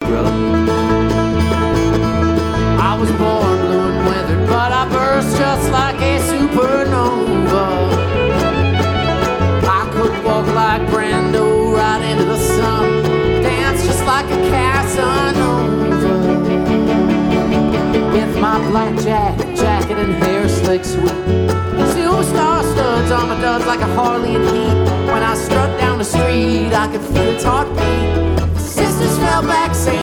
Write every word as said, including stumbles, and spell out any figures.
brother. I was born blue and withered, but I burst just like a supernova. I could walk like Brando right into the sun, dance just like a Casanova. With my black jacket, jacket and hair slick sweet, silver star studs on my duds like a Harley in heat. When I strut down the street, I could feel its heartbeat. Sisters fell back saying